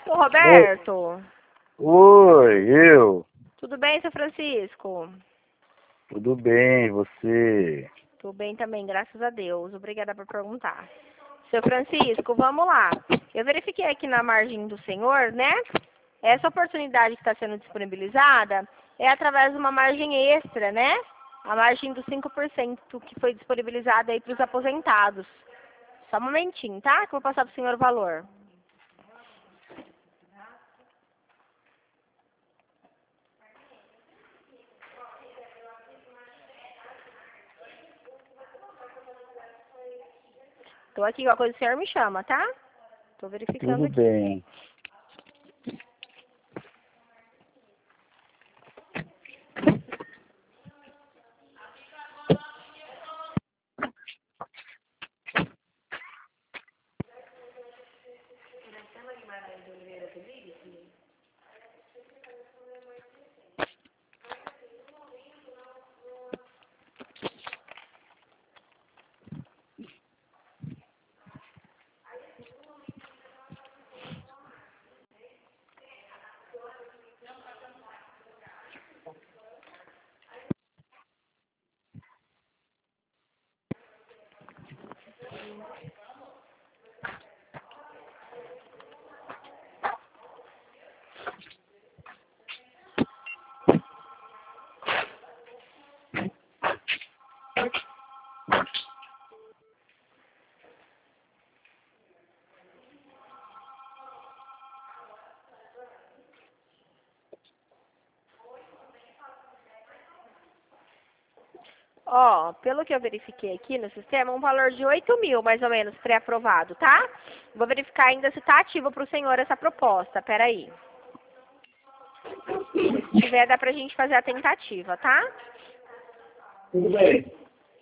Ô, Roberto. Oi, eu. Tudo bem, seu Francisco? Tudo bem, você? Tudo bem também, graças a Deus. Obrigada por perguntar. Seu Francisco, vamos lá. Eu verifiquei aqui na margem do senhor, né? Essa oportunidade que está sendo disponibilizada é através de uma margem extra, né? A margem dos 5% que foi disponibilizada aí para os aposentados. Só um momentinho, tá? Que eu vou passar para o senhor o valor. Tô aqui, qualquer coisa o senhor me chama, tá? Tô verificando Tudo aqui. bem. Ó, pelo que eu verifiquei aqui no sistema, um valor de 8.000, mais ou menos, pré-aprovado, tá? Vou verificar ainda se tá ativo para o senhor essa proposta. Peraí. Se tiver, dá pra gente fazer a tentativa, tá? Tudo bem.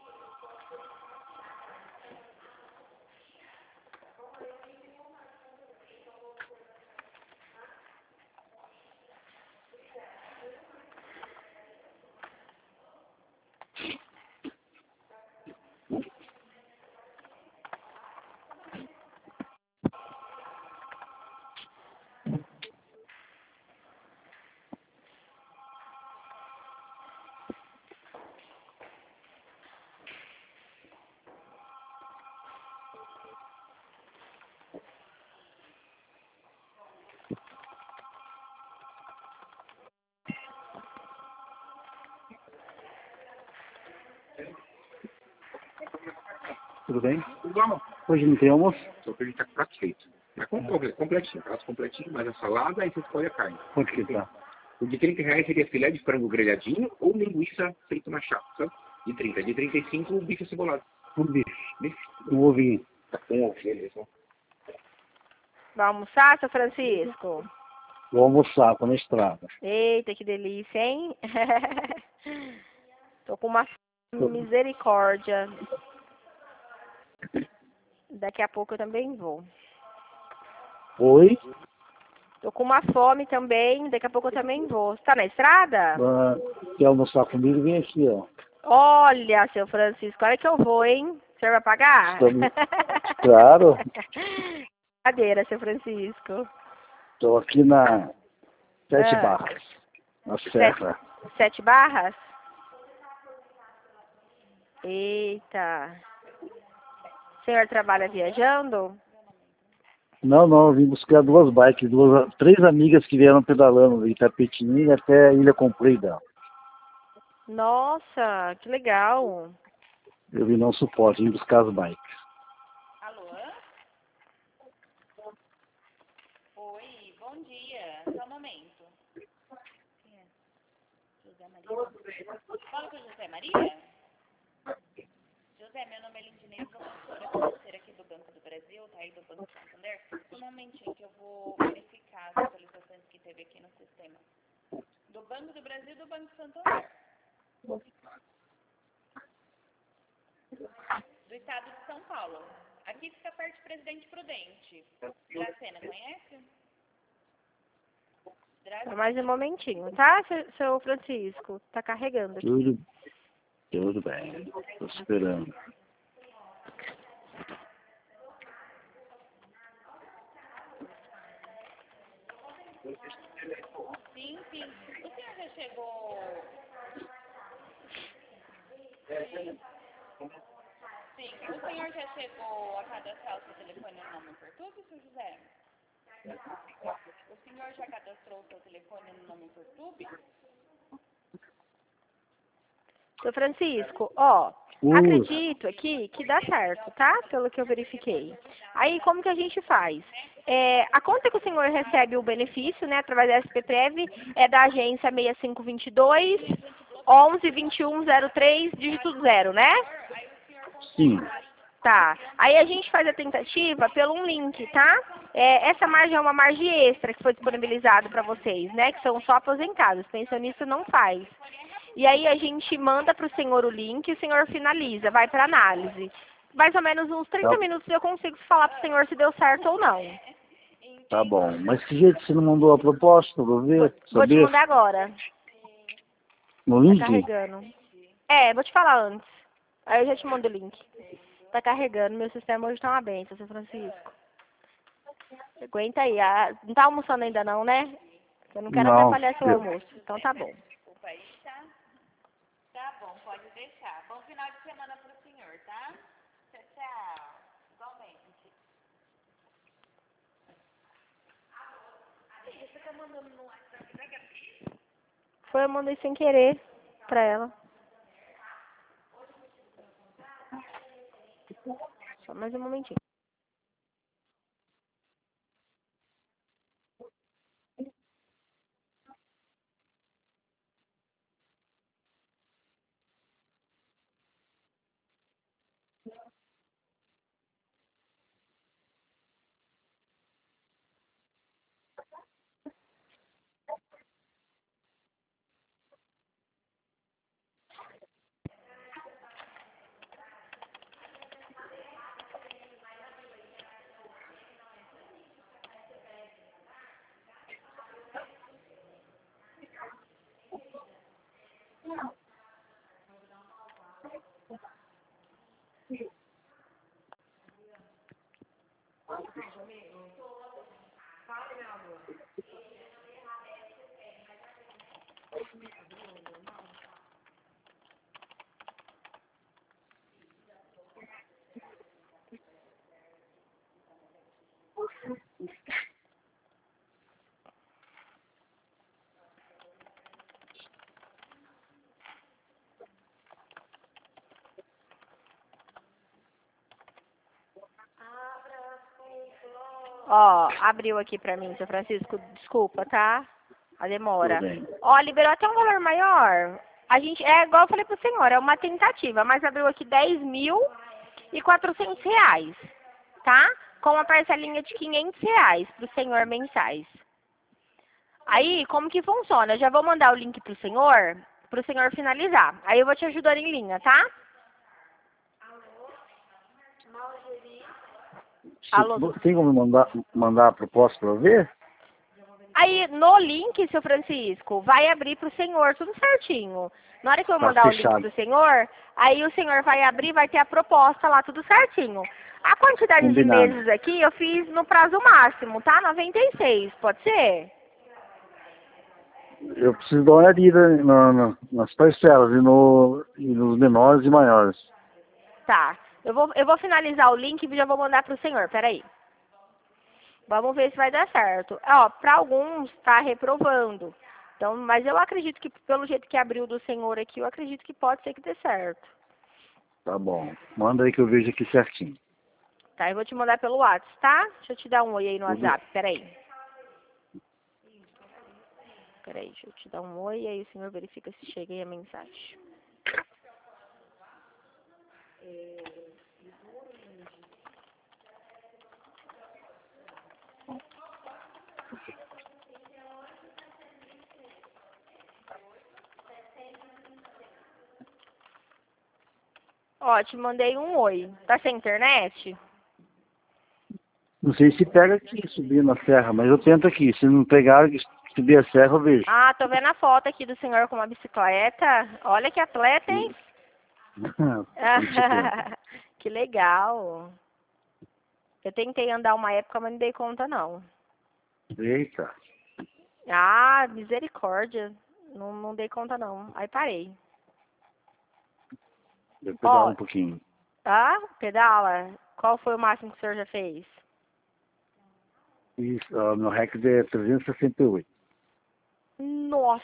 Tudo bem? Igual. Hoje não tem almoço? Só que a gente tá com prato feito. É completinho, prato completinho, mais a salada, aí você escolhe a carne. Quanto que tá? O de R$ 30 seria filé de frango grelhadinho ou linguiça feita na chapa, sabe? De 30. De 35, o bife cebolado. Um bife. Bife Um ovinho. com ovo, beleza. Vai almoçar, seu Francisco? Vou almoçar, tô na estrada. Eita, que delícia, hein? Tô com uma misericórdia. Daqui a pouco eu também vou. Oi? Tô com uma fome também, daqui a pouco eu também vou. Você tá na estrada? Ah, quer almoçar comigo? Vem aqui, ó. Olha, seu Francisco, olha que eu vou, hein? O senhor vai pagar? Estamos- Claro. Brincadeira, seu Francisco. Tô aqui na Sete Ah. Barras, na Serra. 7 barras? Eita. O senhor trabalha viajando? Não, eu vim buscar duas bikes, três amigas que vieram pedalando de Itapetininga até a Ilha Comprida. Nossa, que legal. Eu vim dar um suporte, vim buscar as bikes. Alô? Oi, bom dia. Só um momento. Quem é? José Maria? Fala com o José Maria? José, meu nome é Lindineira, sou consultora financeira aqui do Banco do Brasil, tá aí do Banco Santander. Um momentinho que eu vou verificar as atualizações que teve aqui no sistema. Do Banco do Brasil e do Banco Santander. Do estado de São Paulo. Aqui fica perto de Presidente Prudente. Dracena, conhece? Mais um momentinho, tá, seu Francisco? Tá carregando aqui. Tudo bem. Tô esperando. Sim, sim. O senhor já chegou... Sim, o senhor já chegou a cadastrar o seu telefone no Não Me Perturbe, seu José? O senhor já cadastrou o seu telefone no Não Me Perturbe? Seu Francisco, ó, acredito aqui que dá certo, tá? Pelo que eu verifiquei. Aí, como que a gente faz? A conta que o senhor recebe o benefício, né, através da SPTrev, é da agência 6522 11 21 03, dígito 0, né? Sim. Tá. Aí a gente faz a tentativa pelo um link, tá? Essa margem é uma margem extra que foi disponibilizado para vocês, né? Que são só aposentados. Pensionista não faz. E aí a gente manda para o senhor o link e o senhor finaliza, vai para análise. Mais ou menos uns 30 minutos eu consigo falar para o senhor se deu certo ou não. Tá bom. Mas que jeito você não mandou a proposta pra eu ver? Vou te mandar agora. No link? Tá carregando. Vou te falar antes. Aí eu já te mando o link. Tá carregando. Meu sistema hoje tá uma benção, seu Francisco. Aguenta aí. Não tá almoçando ainda não, né? Eu não quero Não. atrapalhar seu almoço. Então tá bom. Desculpa aí, tá? Tá bom, pode deixar. Bom final de semana pro senhor, tá? Tchau, tchau. Igualmente. Você tá mandando no WhatsApp da Gabi? Foi, eu mandei sem querer pra ela. Só mais um momentinho. Ó, abriu aqui pra mim, seu Francisco. Desculpa, tá? A demora. Tudo bem. Ó, liberou até um valor maior. A gente, igual eu falei pro senhor, é uma tentativa, mas abriu aqui R$10.400, tá? Com uma parcelinha de R$500 pro senhor mensais. Aí, como que funciona? Eu já vou mandar o link pro senhor finalizar. Aí eu vou te ajudando em linha, tá? Alô? Tem como mandar a proposta pra eu ver? Aí, no link, seu Francisco, vai abrir pro senhor tudo certinho. Na hora que eu Tá mandar o link fechado. pro senhor, aí o senhor vai abrir, vai ter a proposta lá, tudo certinho. A quantidade Combinado. de meses aqui, eu fiz no prazo máximo, tá? 96, pode ser? Eu preciso dar uma olhadinha nas parcelas e nos menores e maiores. Tá. Eu vou finalizar o link e já vou mandar pro senhor, peraí. Vamos ver se vai dar certo. Ó, para alguns tá reprovando. Então, mas eu acredito que pelo jeito que abriu do senhor aqui, eu acredito que pode ser que dê certo. Tá bom. Manda aí que eu vejo aqui certinho. Tá, eu vou te mandar pelo WhatsApp, tá? Deixa eu te dar um oi aí no WhatsApp, peraí. Peraí, deixa eu te dar um oi e aí o senhor verifica se chega aí a mensagem. Ó, te mandei um oi. Tá sem internet? Não sei se pega aqui, subir na serra, mas eu tento aqui. Se não pegar, subir a serra, eu vejo. Ah, tô vendo a foto aqui do senhor com uma bicicleta. Olha que atleta, hein? Que legal. Eu tentei andar uma época, mas não dei conta, não. Eita. Ah, misericórdia. Não dei conta, não. Aí parei. Eu pedalo Ó. um pouquinho. Ah, pedala? Qual foi o máximo que o senhor já fez? Isso, meu recorde é 368. Nossa!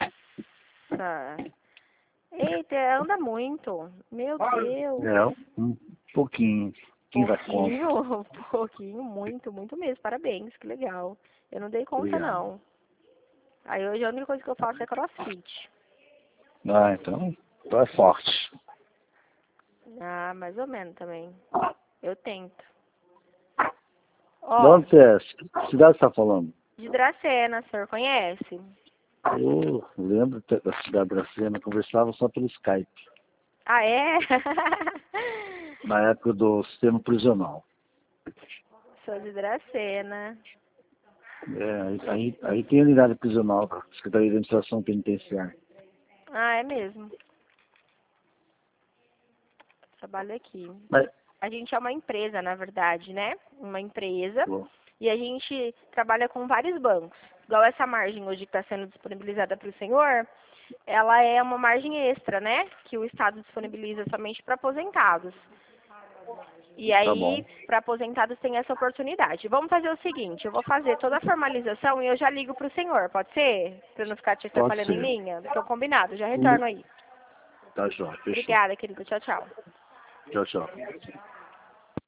Eita, anda muito. Meu Deus. É, um pouquinho. Quem vai conta? Pouquinho, pouquinho, muito mesmo. Parabéns, que legal. Eu não dei conta, Obrigado. não. Aí hoje a única coisa que eu faço é crossfit. Ah, então é forte. Ah, mais ou menos também. Eu tento. De Ó, onde você é? Que cidade você está falando? de Dracena, o senhor conhece? Eu lembro da cidade de Dracena, conversava só pelo Skype, Ah, é? na época do sistema prisional. Sou de Dracena. É, aí tem a unidade prisional, a Secretaria de Administração Penitenciária. Ah, é mesmo. Trabalho aqui. Mas, A gente é uma empresa, na verdade, né? Uma empresa. bom, E a gente trabalha com vários bancos. Igual essa margem hoje que está sendo disponibilizada para o senhor, ela é uma margem extra, né? Que o Estado disponibiliza somente para aposentados. E tá bom. aí, para aposentados tem essa oportunidade. Vamos fazer o seguinte, eu vou fazer toda a formalização e eu já ligo para o senhor, pode ser? Para não ficar te Pode atrapalhando em ser. linha? Ficou combinado, já retorno aí. Tá, João. Fechou. Obrigada, querido. Tchau, tchau. Tchau, tchau.